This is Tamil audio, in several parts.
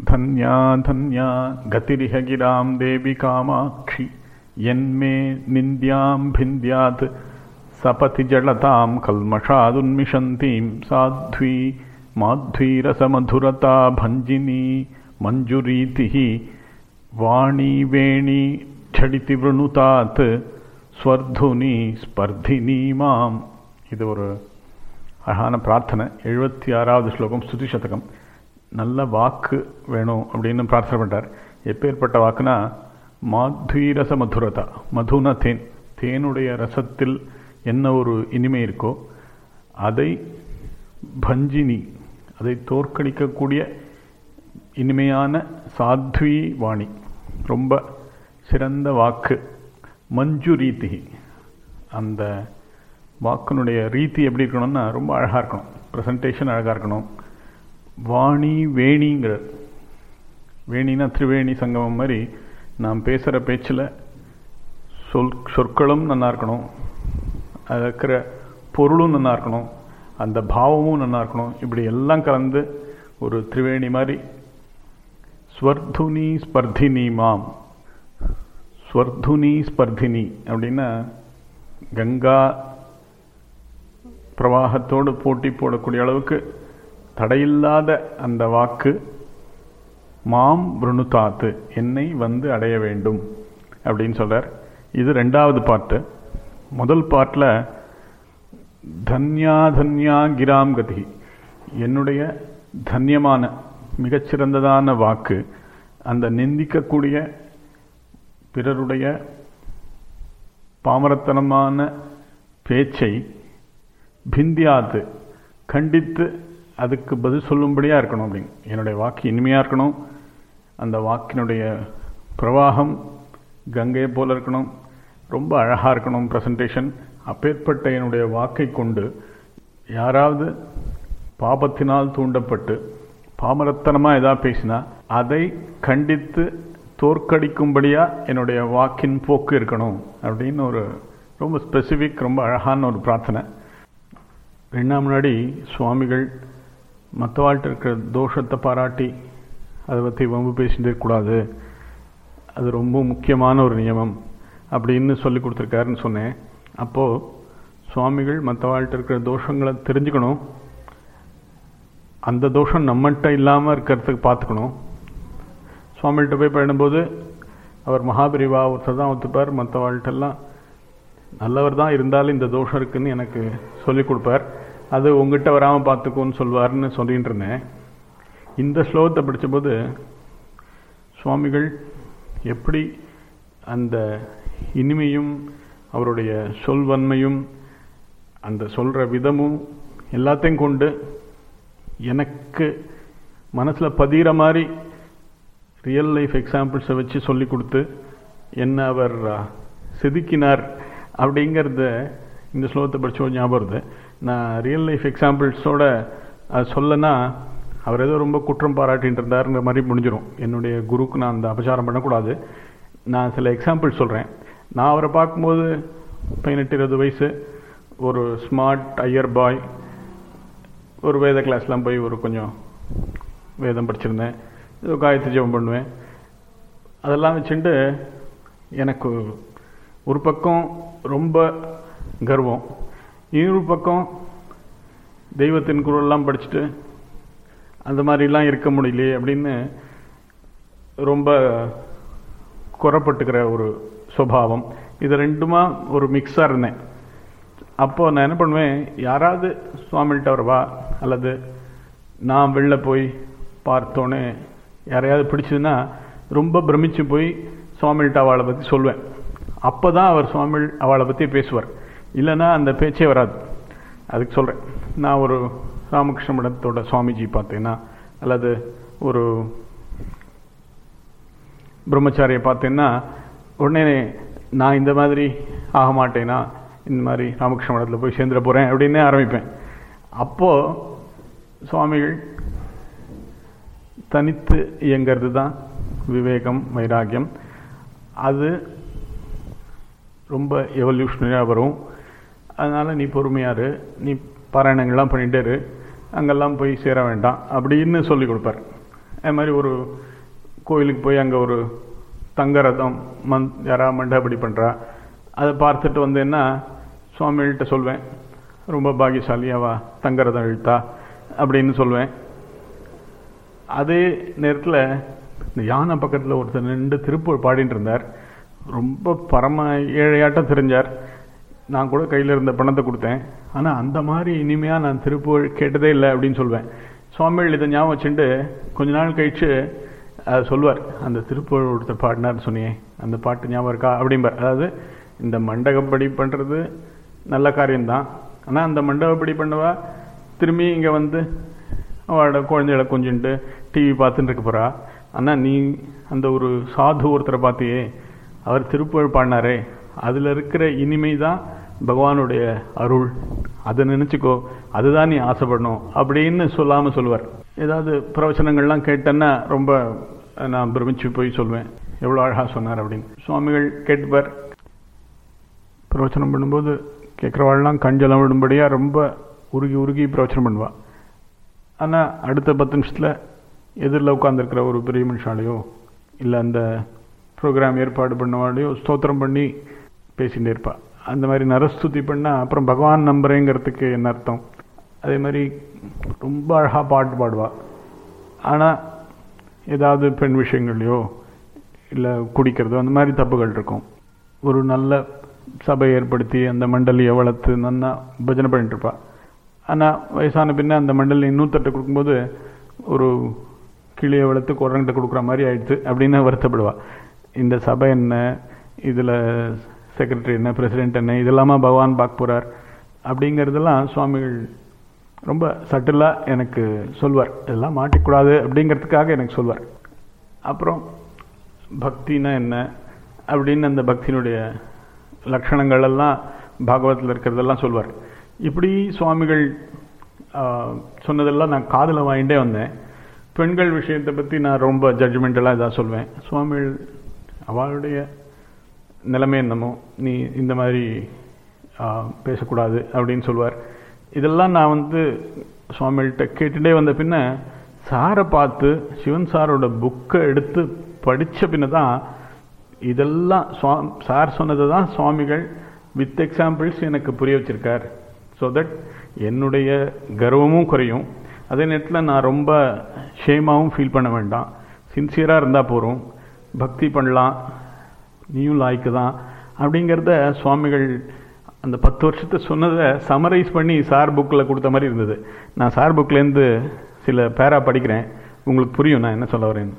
धन्या धन्या गतिरिह गिरां देवी कामाक्षि यन्मे निन्द्यां भिन्द्यात् सपति जलतां कल्मषादुन्मिषन्तीं साध्वी माध्वीरसमधुरता भञ्जिनी मञ्जुरीतिः वाणी वेणी झटिति वृणुतात् ஸ்வர்துனி ஸ்பர்தினி மாம். இது ஒரு அழகான பிரார்த்தனை. 76வது ஸ்லோகம், ஸ்துதி சதகம். நல்ல வாக்கு வேணும் அப்படின்னு பிரார்த்தனை பண்ணுறார். எப்பேற்பட்ட வாக்குனா, மாத்வீரச மதுரதா, மதுன தேன், தேனுடைய ரசத்தில் என்ன ஒரு இனிமை இருக்கோ அதை பஞ்சினி, அதை தோற்கடிக்கக்கூடிய இனிமையான சாத்வி வாணி, ரொம்ப சிறந்த வாக்கு. மஞ்சு ரீதி, அந்த வாக்கினுடைய ரீதி எப்படி இருக்கணும்னா ரொம்ப அழகாக இருக்கணும், ப்ரெசன்டேஷன் அழகாக இருக்கணும். வாணி வேணிங்கிற, வேணினா திரிவேணி சங்கமம் மாதிரி நாம் பேசுகிற பேச்சில் சொற்களும் நல்லா இருக்கணும், அதில் இருக்கிற பொருளும் நல்லா இருக்கணும், அந்த பாவமும் நல்லா இருக்கணும். இப்படி எல்லாம் கலந்து ஒரு திரிவேணி மாதிரி. ஸ்வர்துனி ஸ்பர்தினி மாம். ஸ்வர்துனி ஸ்பர்தினி அப்படின்னா கங்கா பிரவாகத்தோடு போட்டி போடக்கூடிய அளவுக்கு தடையில்லாத அந்த வாக்கு. மாம் விருணுதாத்து, என்னை வந்து அடைய வேண்டும் அப்படின்னு சொல்கிறார். இது 2வது பாட்டு. முதல் பாட்டில் தன்யா தன்யா கிராம் கதி, என்னுடைய தன்யமான மிகச்சிறந்ததான வாக்கு, அந்த நிந்திக்கக்கூடிய பிறருடைய பாமரத்தனமான பேச்சை பிந்தியாது கண்டித்து அதுக்கு பதில் சொல்லும்படியாக இருக்கணும் அப்படின்னு. என்னுடைய வாக்கு இனிமையாக இருக்கணும், அந்த வாக்கினுடைய பிரவாகம் கங்கை போல இருக்கணும், ரொம்ப அழகாக இருக்கணும் ப்ரெசன்டேஷன். அப்பேற்பட்ட என்னுடைய வாக்கை கொண்டு யாராவது பாபத்தினால் தூண்டப்பட்டு பாமரத்தனமாக ஏதாவது பேசினா அதை கண்டித்து தோற்கடிக்கும்படியாக என்னுடைய வாக்கின் போக்கு இருக்கணும் அப்படின்னு ஒரு ரொம்ப ஸ்பெசிஃபிக், ரொம்ப அழகான ஒரு பிரார்த்தனை. 2 முன்னாடி சுவாமிகள் மற்றவாழ்கிட்ட இருக்கிற தோஷத்தை பாராட்டி அதை பற்றி வம்பு பேசிட்டு இருக்கக்கூடாது, அது ரொம்ப முக்கியமான ஒரு நியமம் அப்படின்னு சொல்லி கொடுத்துருக்காருன்னு சொன்னேன். அப்போது சுவாமிகள் மற்றவாழ்கிட்ட இருக்கிற தோஷங்களை தெரிஞ்சுக்கணும், அந்த தோஷம் நம்மகிட்ட இல்லாமல் இருக்கிறதுக்கு பார்த்துக்கணும். சுவாமிகிட்ட போய் பண்ணும்போது அவர் மகாபிரிவா ஒருத்தர் தான் ஒத்துப்பார், மற்றவாழ்கிட்டெல்லாம் நல்லவர் தான் இருந்தாலும் இந்த தோஷம் இருக்குதுன்னு எனக்கு சொல்லிக் கொடுப்பார், அது உங்ககிட்ட வராமல் பார்த்துக்கோன்னு சொல்வார்னு சொல்லிகிட்டு இருந்தேன். இந்த ஸ்லோகத்தை படித்தபோது சுவாமிகள் எப்படி அந்த இனிமையும் அவருடைய சொல்வன்மையும் அந்த சொல்கிற விதமும் எல்லாத்தையும் கொண்டு எனக்கு மனசில் பதிகிற மாதிரி ரியல் லைஃப் எக்ஸாம்பிள்ஸை வச்சு சொல்லி கொடுத்து என்ன அவர் செதுக்கினார் அப்படிங்கிறத இந்த ஸ்லோகத்தை படித்த ஞாபகம் வருது. நான் ரியல் லைஃப் எக்ஸாம்பிள்ஸோட சொல்லனா அவர் ஏதோ ரொம்ப குற்றம் பாராட்டின்னு இருந்தாருங்கிற மாதிரி முடிஞ்சிடும். என்னுடைய குருக்கு நான் அந்த அபச்சாரம் பண்ணக்கூடாது. நான் சில எக்ஸாம்பிள்ஸ் சொல்கிறேன். நான் அவரை பார்க்கும்போது 18-20 வயசு, ஒரு ஸ்மார்ட் ஐயர் பாய், ஒரு வேத கிளாஸ்லாம் போய் ஒரு கொஞ்சம் வேதம் படிச்சிருந்தேன், ஏதோ காயத்ரி ஜெபம் பண்ணுவேன். அதெல்லாம் வச்சுட்டு எனக்கு ஒரு பக்கம் ரொம்ப கர்வம், இன்னொரு பக்கம் தெய்வத்தின் குரல்லாம் படிச்சுட்டு அந்த மாதிரிலாம் இருக்க முடியலையே அப்படின்னு ரொம்ப குறப்பட்டுக்கிற ஒரு சுபாவம். இது ரெண்டுமா ஒரு மிக்ஸாக இருந்தேன். அப்போது நான் என்ன பண்ணுவேன், யாராவது சுவாமிகிட்ட வரவா அல்லது நான் வெளில போய் பார்த்தோன்னே யாரையாவது பிடிச்சதுன்னா ரொம்ப பிரமிச்சு போய் சுவாமிகிட்ட அவளை பற்றி சொல்வேன். அப்போ தான் அவர் சுவாமி அவளை பற்றி பேசுவார், இல்லைன்னா அந்த பேச்சே வராது. அதுக்கு சொல்கிறேன். நான் ஒரு ராமகிருஷ்ண மடத்தோட சுவாமிஜி பார்த்தேன்னா அல்லது ஒரு பிரம்மச்சாரியை பார்த்தேன்னா உடனே நான் இந்த மாதிரி ஆக மாட்டேன்னா, இந்த மாதிரி ராமகிருஷ்ண மடத்தில் போய் சேர்ந்துட போகிறேன் அப்படின்னே ஆரம்பிப்பேன். அப்போது சுவாமிகள் தனித்து இயங்கிறது தான் விவேகம், வைராக்கியம். அது ரொம்ப எவல்யூஷனரியாக வரும். அதனால் நீ பொறுமையாரு, நீ பாராயணங்கள்லாம் பண்ணிகிட்டே இரு, அங்கெல்லாம் போய் சேர வேண்டாம் அப்படின்னு சொல்லி கொடுப்பார். அது மாதிரி ஒரு கோயிலுக்கு போய் அங்கே ஒரு தங்க ரதம் யாராவது மண்டபடி பண்ணுறா, அதை பார்த்துட்டு வந்தேன்னா சுவாமிகள்கிட்ட சொல்வேன், ரொம்ப பாகியசாலியாவா தங்க ரதம் இழுத்தா அப்படின்னு சொல்வேன். அதே நேரத்தில் இந்த யானை பக்கத்தில் ஒருத்தர் நின்று திருப்பூர் பாடிட்டு இருந்தார். ரொம்ப பரம ஏழையாட்டம் தெரிஞ்சார். நான் கூட கையில் இருந்த பணத்தை கொடுத்தேன். ஆனால் அந்த மாதிரி இனிமையாக நான் திருப்பூர் கேட்டதே இல்லை அப்படின்னு சொல்வேன். சுவாமிகள் இதை ஞாபகம் வச்சுட்டு கொஞ்ச நாள் கழித்து அதை சொல்வார், அந்த திருப்பூர் ஒருத்தர் பாடினார்னு சொன்னியே அந்த பாட்டு ஞாபகம் இருக்கா அப்படிம்பார். அதாவது இந்த மண்டபப்படி பண்ணுறது நல்ல காரியம்தான், ஆனால் அந்த மண்டபப்படி பண்ணவா திரும்பி இங்கே வந்து அவளோட குழந்தைகளை கொஞ்சின்ட்டு டிவி பார்த்துட்டு இருக்க போகிறா. ஆனால் நீ அந்த ஒரு சாது ஒருத்தரை பார்த்தியே, அவர் திருப்புகழ் பாடினாரே, அதில் இருக்கிற இனிமை தான் பகவானுடைய அருள், அதை நினச்சிக்கோ, அதுதான் நீ ஆசைப்படணும் அப்படின்னு சொல்லாமல் சொல்லுவார். ஏதாவது பிரவச்சனங்கள்லாம் கேட்டேன்னா ரொம்ப நான் பிரமிச்சு போய் சொல்வேன், எவ்வளோ அழகாக சொன்னார் அப்படின்னு. சுவாமிகள் கேட்டுப்பார். பிரவச்சனம் பண்ணும்போது கேட்குறவாள்லாம் கஞ்சலம் விடும்படியாக ரொம்ப உருகி உருகி பிரவச்சனம் பண்ணுவாள். ஆனால் அடுத்த 10 நிமிஷத்தில் எதிரில் உட்காந்துருக்கிற ஒரு பெரிய மனுஷாலையோ இல்லை அந்த ப்ரோக்ராம் ஏற்பாடு பண்ணவாலையோ ஸ்தோத்திரம் பண்ணி பேசிகிட்டே இருப்பாள். அந்த மாதிரி நரஸ்துதி பண்ணால் அப்புறம் பகவான் நம்புறேங்கிறதுக்கு என்ன அர்த்தம்? அதே மாதிரி ரொம்ப அழகாக பாட்டு பாடுவாள். ஆனால் ஏதாவது பெண் விஷயங்கள்லையோ இல்லை குடிக்கிறதோ அந்த மாதிரி தப்புகள் இருக்கும். ஒரு நல்ல சபை ஏற்படுத்தி அந்த மண்டலியை வளர்த்து நல்லா பஜனை பண்ணிட்டுருப்பாள். ஆனால் வயசான பின்ன அந்த மண்டலி இன்னூத்தட்டை கொடுக்கும்போது ஒரு கிளியை வளர்த்து குரங்கிட்ட கொடுக்குற மாதிரி ஆயிடுச்சு அப்படின்னு வருத்தப்படுவாள். இந்த சபை என்ன, இதில் செக்ரட்டரி என்ன, பிரசிடென்ட் என்ன, இதெல்லாமா பகவான் பார்க்க போகிறார் அப்படிங்கிறதெல்லாம் சுவாமிகள் ரொம்ப சட்டிலாக எனக்கு சொல்வார். இதெல்லாம் மாட்டிக்கூடாது அப்படிங்கிறதுக்காக எனக்கு சொல்வார். அப்புறம் பக்தினா என்ன அப்படின்னு அந்த பக்தியினுடைய லட்சணங்கள் எல்லாம் பாகவத்தில் இருக்கிறதெல்லாம் சொல்வார். இப்படி சுவாமிகள் சொன்னதெல்லாம் நான் காதில் வாங்கிட்டே வந்தேன். பெண்கள் விஷயத்தை பற்றி நான் ரொம்ப ஜட்ஜ்மெண்டெல்லாம் இதாக சொல்வேன். சுவாமிகள் அவளுடைய நிலைமை என்னமோ, நீ இந்த மாதிரி பேசக்கூடாது அப்படின்னு சொல்லுவார். இதெல்லாம் நான் வந்து சுவாமிகிட்ட கேட்டுகிட்டே வந்த பின்ன சாரை பார்த்து சிவன் சாரோட புக்கை எடுத்து படித்த பின்ன தான் இதெல்லாம் சார் சொன்னதை தான் சுவாமிகள் வித் எக்ஸாம்பிள்ஸ் எனக்கு புரிய வச்சிருக்கார். ஸோ தட் என்னுடைய கர்வமும் குறையும், அதே நேரத்தில் நான் ரொம்ப ஷேமாவும் ஃபீல் பண்ண வேண்டாம், சின்சியராக இருந்தால் போகிறோம், பக்தி பண்ணலாம், நீயும் லாய்க்கு தான் அப்படிங்கிறத சுவாமிகள் அந்த 10 வருஷத்தை சொன்னதை சமரைஸ் பண்ணி சார் புக்கில் கொடுத்த மாதிரி இருந்தது. நான் சார் புக்லேருந்து சில பேரா படிக்கிறேன், உங்களுக்கு புரியும் நான் என்ன சொல்ல வரேன்.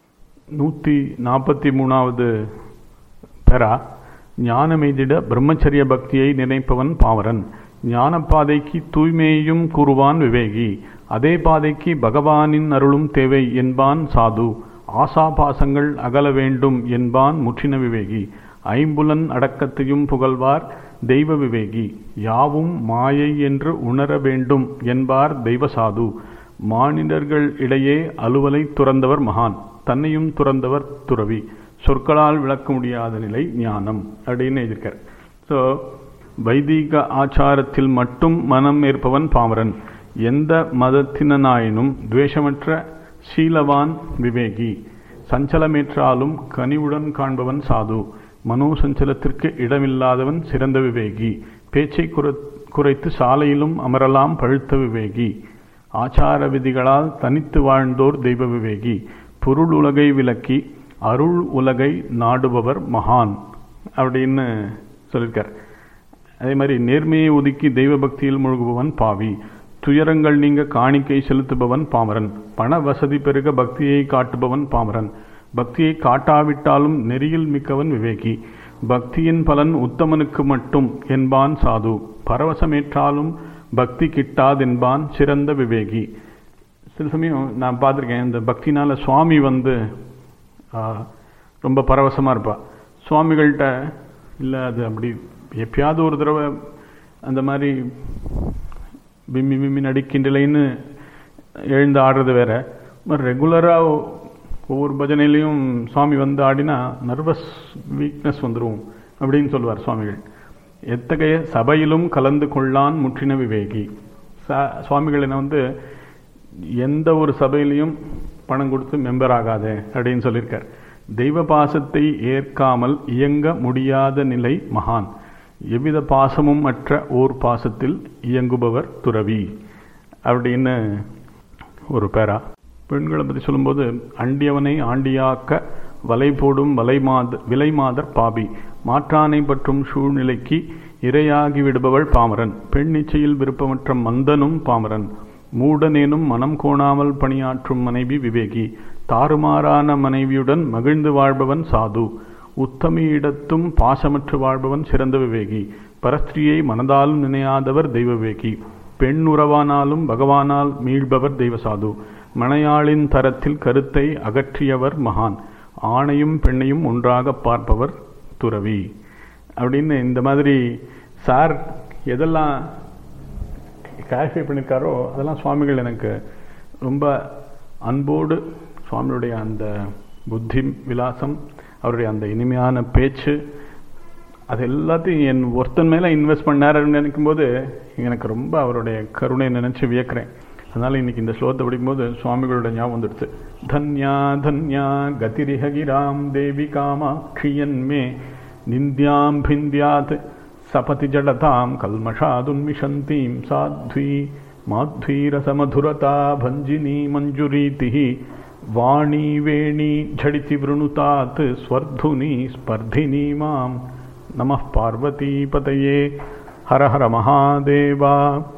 143வது பேரா, ஞானமெய்திட பிரம்மச்சரிய பக்தியை நினைப்பவன் பாவரன், ஞான பாதைக்கு தூய்மையையும் கூறுவான் விவேகி, அதே பாதைக்கு பகவானின் அருளும் தேவை என்பான் சாது, ஆசாபாசங்கள் அகல வேண்டும் என்பான் முற்றின விவேகி, ஐம்புலன் அடக்கத்தையும் புகழ்வார் தெய்வ விவேகி, யாவும் மாயை என்று உணர வேண்டும் என்பார் தெய்வ சாது, மானிடர்கள் இடையே அலுவலை துறந்தவர் மகான், தன்னையும் துறந்தவர் துறவி, சொற்களால் விளக்க முடியாத நிலை ஞானம் அப்படின்னு எழுதியிருக்கார். ஸோ வைதிக ஆச்சாரத்தில் மட்டும் மனம் ஏற்பவன் பாமரன், எந்த மதத்தினாயினும் துவேஷமற்ற சீலவான் விவேகி, சஞ்சலமேற்றாலும் கனிவுடன் காண்பவன் சாது, மனோ சஞ்சலத்திற்கு இடமில்லாதவன் சிறந்த விவேகி, பேச்சை குறைத்து சாலையிலும் அமரலாம் பழுத்த விவேகி, ஆச்சார விதிகளால் தனித்து வாழ்ந்தோர் தெய்வ விவேகி, பொருள் உலகை விலக்கி அருள் உலகை நாடுபவர் மகான் அப்படின்னு சொல்லியிருக்கார். அதே மாதிரி நேர்மையை ஒதுக்கி தெய்வ பக்தியில் முழுகுபவன் பாவி, துயரங்கள் நீங்க காணிக்கை செலுத்துபவன் பாமரன், பண வசதி பெருக பக்தியை காட்டுபவன் பாமரன், பக்தியை காட்டாவிட்டாலும் நெறியில் மிக்கவன் விவேகி, பக்தியின் பலன் உத்தமனுக்கு மட்டும் என்பான் சாது, பரவசமேற்றாலும் பக்தி கிட்டாதென்பான் சிறந்த விவேகி. சில சமயம் நான் பார்த்துருக்கேன், இந்த பக்தினால சுவாமி வந்து ரொம்ப பரவசமாக இருப்பா. சுவாமிகள்கிட்ட இல்லை அது அப்படி எப்பயாவது ஒரு தடவை அந்த மாதிரி பிம்மி பிம்மி நடிக்கின்றலைன்னு எழுந்து ஆடுறது வேற, ரெகுலராக ஒவ்வொரு பஜனையிலையும் சுவாமி வந்து ஆடினா நர்வஸ் வீக்னஸ் வந்துடும் அப்படின்னு சொல்லுவார் சுவாமிகள். எத்தகைய சபையிலும் கலந்து கொள்ளான் முற்றின விவேகி. சுவாமிகள் என்ன வந்து எந்த ஒரு சபையிலையும் பணம் கொடுத்து மெம்பர் ஆகாத அப்படின்னு சொல்லியிருக்கார். தெய்வ பாசத்தை ஏற்காமல் இயங்க முடியாத நிலை மகான். எவ்வித பாசமும் அற்ற ஓர் பாசத்தில் இயங்குபவர் துறவி அப்படின்னு ஒரு பேரா. பெண்களை பற்றி சொல்லும்போது, அண்டியவனை ஆண்டியாக்க வலை போடும் விலை மாதர் பாபி, மாற்றானை பற்றும் சூழ்நிலைக்கு இரையாகி விடுபவள் பாமரன், பெண் நிச்சயில் விருப்பமற்ற மந்தனும் பாமரன், மூடனேனும் மனம் கோணாமல் பணியாற்றும் மனைவி விவேகி, தாறுமாறான மனைவியுடன் மகிழ்ந்து வாழ்பவன் சாது, உத்தமியிடத்தும் பாசமற்று வாழ்பவன் சிறந்த விவேகி, பரஸ்திரியை மனதாலும் நினையாதவர் தெய்வ விவேகி, பெண் உறவானாலும் பகவானால் மீள்பவர் தெய்வ சாது, மனையாளின் தரத்தில் கருத்தை அகற்றியவர் மகான், ஆணையும் பெண்ணையும் ஒன்றாக பார்ப்பவர் துறவி அப்படின்னு இந்த மாதிரி சார் எதெல்லாம் கிளாரிஃபை பண்ணியிருக்காரோ அதெல்லாம் சுவாமிகள் எனக்கு ரொம்ப அன்போடு, சுவாமியுடைய அந்த புத்தி விலாசம், அவருடைய அந்த இனிமையான பேச்சு, அது எல்லாத்தையும் என் ஒருத்தன் மேலே இன்வெஸ்ட் பண்ணாருன்னு நினைக்கும்போது எனக்கு ரொம்ப அவருடைய கருணை நினச்சி வியக்கிறேன். அதனால் இன்றைக்கி இந்த ஸ்லோகத்தை படிக்கும்போது சுவாமிகளோட ஞாபகம் வந்துடுச்சு. தன்யா தன்யா கதிரிஹகிராம் தேவி காமாட்சியன்மே நிந்தியாம் பிந்தியாத் சபதி ஜடதாம் கல்மஷாதுன்மிஷந்தீம் சாத்வி மாத்வீரசமதுரதா பஞ்சினி மஞ்சுரீதி வாணி வேணி ஜடிதி விருணுதாத் ஸ்வர்துனி ஸ்பர்தினி மாம். நமः பார்வதி பதயே. ஹர ஹர மகாதேவா.